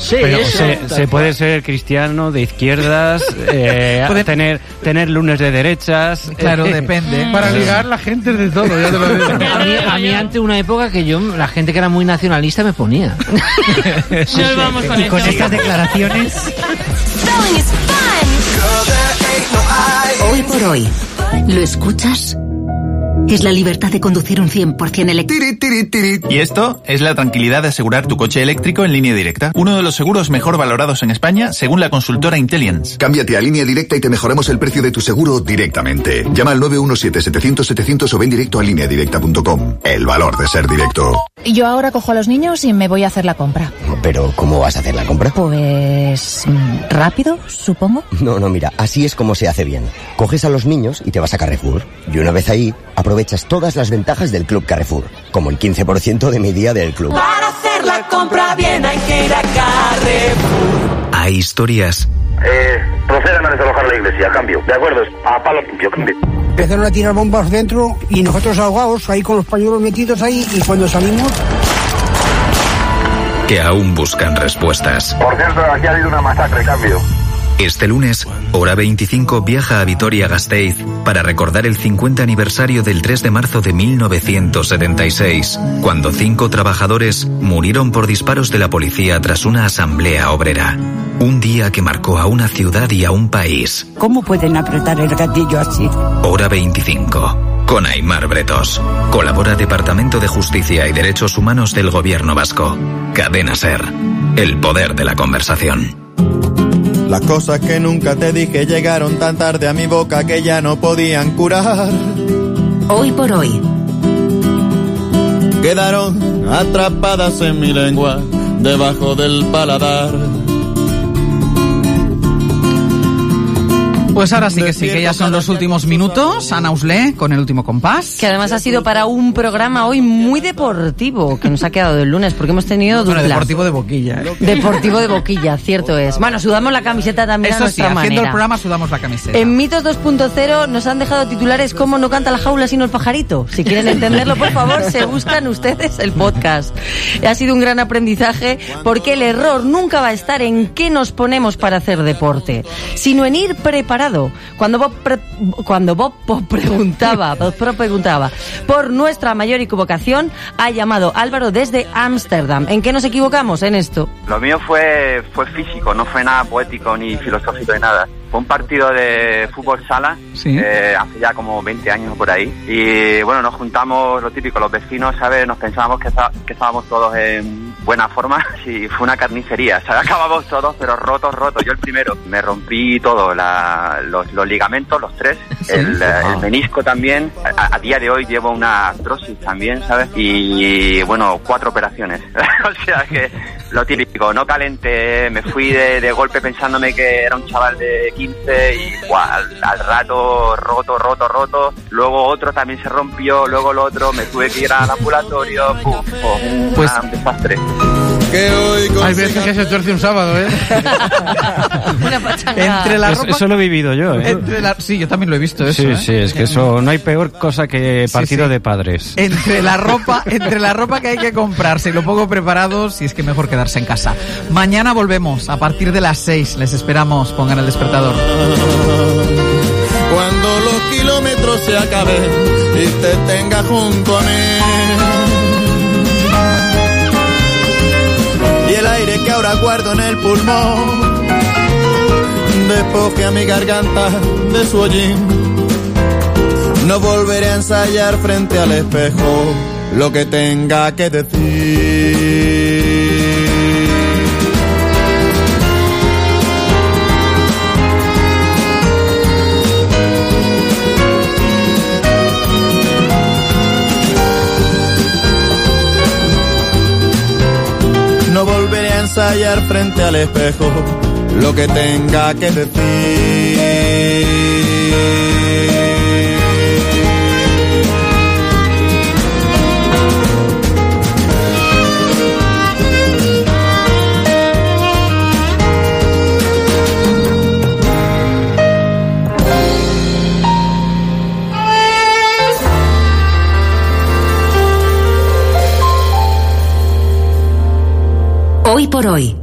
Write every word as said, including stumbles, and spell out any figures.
Sí, Pero eso, se, se puede ser cristiano de izquierdas, eh, Puede- tener tener lunes de derechas. Claro, eh, depende. Para ligar la gente es de todo, ya te lo digo. A mí, a mí ante una época que yo, la gente que era muy nacionalista me ponía. Nos vamos con Y con esto. estas declaraciones, Spelling is fun. Hoy por hoy. ¿Lo escuchas? Es la libertad de conducir un cien por ciento eléctrico. Y esto es la tranquilidad de asegurar tu coche eléctrico en Línea Directa. Uno de los seguros mejor valorados en España, según la consultora Intelliance. Cámbiate a Línea Directa y te mejoramos el precio de tu seguro directamente. Llama al nueve uno siete, setecientos, setecientos o ven directo a línea directa punto com. El valor de ser directo. Yo ahora cojo a los niños y me voy a hacer la compra. ¿Pero cómo vas a hacer la compra? Pues... mm, rápido, supongo. No, no, mira, así es como se hace bien. Coges a los niños y te vas a Carrefour. Y una vez ahí, aprovechas todas las ventajas del Club Carrefour, como el quince por ciento de mi día del club. Para hacer la compra bien hay que ir a Carrefour. Hay historias Eh, procedan a desalojar la iglesia, a cambio. De acuerdo, a palo limpio, cambio. Empezaron a tirar bombas dentro y nosotros ahogados ahí con los pañuelos metidos ahí, y cuando salimos... que aún buscan respuestas. Por cierto, aquí ha habido una masacre, cambio. Este lunes, Hora veinticinco viaja a Vitoria-Gasteiz para recordar el cincuenta aniversario del tres de marzo de mil novecientos setenta y seis, cuando cinco trabajadores murieron por disparos de la policía tras una asamblea obrera. Un día que marcó a una ciudad y a un país. ¿Cómo pueden apretar el gatillo así? Hora veinticinco, con Aimar Bretos. Colabora Departamento de Justicia y Derechos Humanos del Gobierno Vasco. Cadena SER. El poder de la conversación. Las cosas que nunca te dije llegaron tan tarde a mi boca que ya no podían curar. Hoy por hoy. Quedaron atrapadas en mi lengua, debajo del paladar. Pues ahora sí que sí, que ya son los últimos minutos. Ana Uslé, con el último compás. Que además ha sido para un programa hoy muy deportivo, que nos ha quedado del lunes, porque hemos tenido Bueno, duplas. deportivo de boquilla. ¿eh? Deportivo de boquilla, cierto es. Bueno, sudamos la camiseta también Eso a sí, nuestra haciendo manera. el programa sudamos la camiseta. En Mitos dos punto cero nos han dejado titulares como no canta la jaula sino el pajarito. Si quieren entenderlo, por favor, se buscan ustedes el podcast. Ha sido un gran aprendizaje porque el error nunca va a estar en qué nos ponemos para hacer deporte, sino en ir preparado. Cuando Bob, pre- cuando Bob preguntaba, Bob preguntaba por nuestra mayor equivocación, ha llamado Álvaro desde Ámsterdam. ¿En qué nos equivocamos en esto? Lo mío fue fue físico, no fue nada poético ni filosófico ni nada. Fue un partido de fútbol sala, ¿Sí? eh, hace ya como veinte años por ahí. Y bueno, nos juntamos, lo típico, los vecinos, ¿sabes? Nos pensábamos que, está, que estábamos todos en buena forma. Y fue una carnicería, ¿sabes? Acabamos todos, pero rotos, rotos. Yo el primero. Me rompí todo, la, los, los ligamentos, los tres. ¿Sí? El, el menisco también. A, a día de hoy llevo una artrosis también, ¿sabes? Y bueno, cuatro operaciones. O sea que lo típico, no calenté, me fui de, de golpe pensándome que era un chaval de quince y buah, al, al rato roto, roto, roto. Luego otro también se rompió, luego lo otro, me tuve que ir al ambulatorio. Puf, oh, Pues- un desastre. Que hoy Hay veces que se tuerce un sábado, ¿eh? Una pachanga. Entre la Es- ropa... eso lo he vivido yo, ¿eh? Entre la... Sí, yo también lo he visto eso. Sí, ¿eh? sí, es que eso no hay peor cosa que Sí, partido sí. de padres. Entre la ropa, entre la ropa que hay que comprarse y lo poco preparados, si es que mejor quedarse en casa. Mañana volvemos a partir de las seis. Les esperamos. Pongan el despertador. Cuando los kilómetros se acaben y te tenga junto a mí. Y el aire que ahora guardo en el pulmón despoje a mi garganta de su hollín. No volveré a ensayar frente al espejo lo que tenga que decir. No volveré a ensayar frente al espejo lo que tenga que decir. Hoy por hoy.